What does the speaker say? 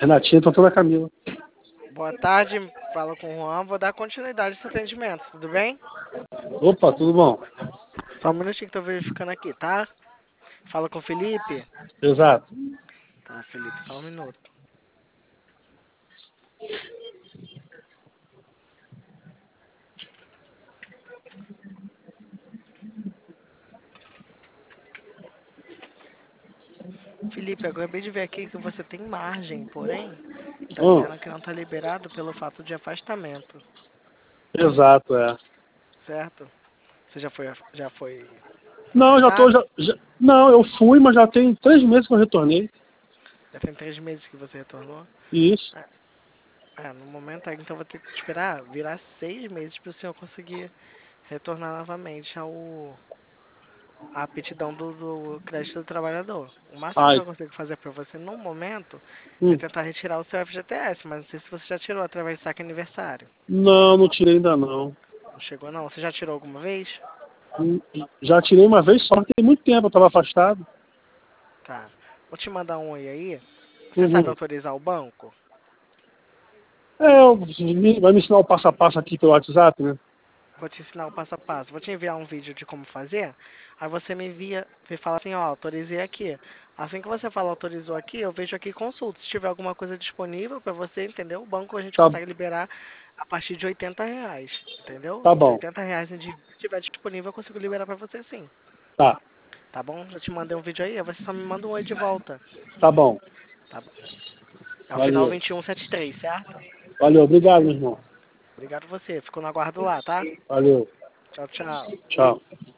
Renatinha, tô toda a Camila. Boa tarde, fala com o Juan. Vou dar continuidade a esse atendimento, tudo bem? Opa, tudo bom? Só um minutinho que tô verificando aqui, tá? Fala com o Felipe? Exato. Tá, Felipe, só um minuto. Felipe, eu acabei de ver aqui que você tem margem, porém, tá Hum, dizendo que não tá liberado pelo fato de afastamento, exato, é. certo? Você já foi Não, já tô. afastado? Não, eu fui, mas já tem 3 meses que eu retornei. Já tem 3 meses que você retornou? Isso. No momento, então vou ter que esperar virar 6 meses para o senhor conseguir retornar novamente a aptidão do crédito do trabalhador. O máximo que Ai. eu consigo fazer para você no momento é Hum. tentar retirar o seu FGTS, mas não sei se você já tirou através do saque aniversário. Não, não tirei ainda não. Não chegou não? Você já tirou alguma vez? Hum, Já tirei uma vez só, tem muito tempo, eu tava afastado. Tá. Vou te mandar um oi aí. Você sabe Uhum. autorizar o banco? Vai me ensinar o passo a passo aqui pelo WhatsApp, né? Vou te ensinar o passo a passo. Vou te enviar um vídeo de como fazer. Aí você me envia, você fala assim, ó, autorizei aqui. Assim que você fala autorizou aqui, eu vejo aqui consulta. Se tiver alguma coisa disponível para você, entendeu? O banco a gente Tá, consegue liberar a partir de R$ 80, entendeu? tá Se bom. R$ 80 em dia estiver disponível, eu consigo liberar para você sim. Tá, Tá bom? Já te mandei um vídeo aí, aí você só me manda um oi de volta. tá bom. Tá bom? É o final Valeu. 2173, certo? Valeu, obrigado, meu irmão. Obrigado você. Ficou no aguardo lá, tá? Valeu. Tchau, tchau. Tchau.